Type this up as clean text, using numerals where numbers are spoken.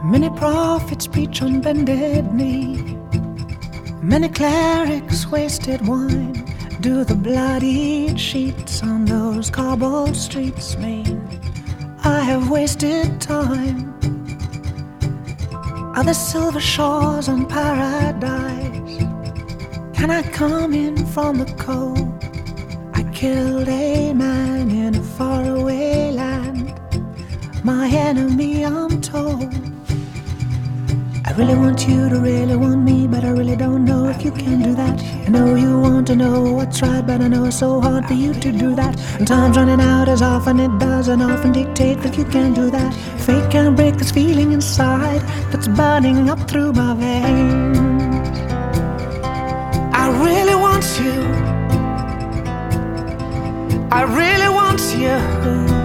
Many prophets preach on bended knee. Many clerics wasted wine. Do the bloodied sheets on those cobbled streets mean I have wasted time? Are the silver shores on paradise? Can I come in from the cold? I killed a man in a faraway land, my enemy, I'm told. I really want you to really want me, but I really don't know if you can do that. I know you want to know what's right, but I know it's so hard for you to do that. And time's running out as often it does, and often dictate that you can't do that. Fate can't break this feeling inside that's burning up through my veins. I really want you. I really want you.